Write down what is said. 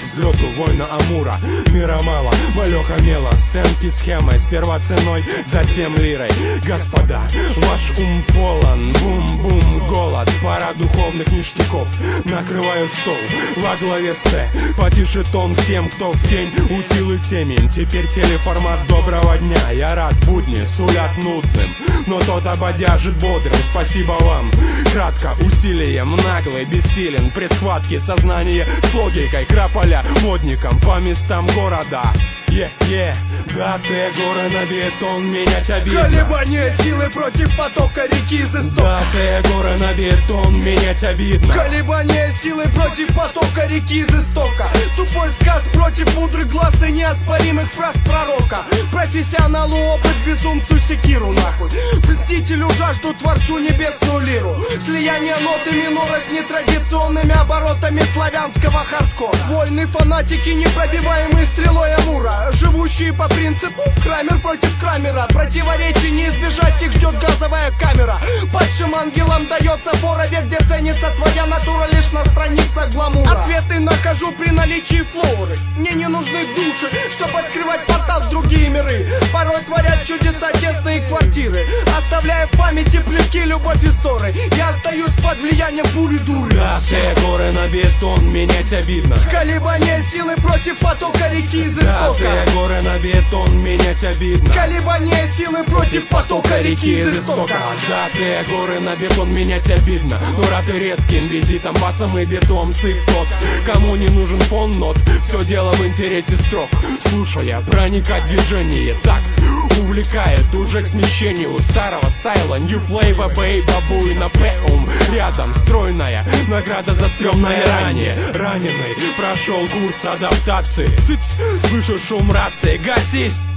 взлету воина Амура. Мира мало, малеха мела, сценки схемой, сперва ценой, затем лирой. Господа, ваш ум полон, бум-бум, голод, пара духовных ништяков. Накрываю стол во главе С, потише тон тем, кто в тень утил и темен. Теперь телеформат доброго дня, я рад, будни сулят нудным, но тот ободяжит бодрым. Спасибо вам, кратко, усилием, наглый, бессилен при схватке сознание с логикой, крополя модником по местам города. Датые горы на бетон, менять обидно. Колебания силы против потока реки из истока. Датые горы на бетон, менять обидно. Колебания силы против потока реки из истока. Тупой сказ против мудрых глаз и неоспоримых фраз пророка. Профессионалу опыт, безумцу секиру нахуй. Мстителю жажду, творцу небесную лиру. Слияние ноты минора с нетрадиционными оборотами славянского хардкора. Вольные фанатики, непробиваемые стрелой Амура, живущие по принципу Крамер против Крамера. Противоречий не избежать, их ждет газовая камера. Падшим ангелам дается фора, век, где ценится твоя натура лишь на страницах гламура. Ответы нахожу при наличии флоры. Мне не нужны души, чтобы открывать портал в другие миры. Порой творят чудеса честные квартиры, оставляя в памяти плевки, любовь и ссоры. Я остаюсь под влиянием бури дуры. Датые горы на бетон, менять обидно. Колебания силы против потока реки из истока. Датые горы на бетон, менять обидно. Колебания силы против потока реки из истока. Датые горы на бетон, менять обидно. Но рад и редким визитом, басом и бетом сыт тот, кому не нужен фон нот. Все дело в интересе строк. Слушая, проникать в движение так увлекает уже к смещению старого стайла. New flavor, бабуина пэум. Рядом стройная награда за стрёмное ранее. Раненый прошел курс адаптации. Слышу шум рации, гасись!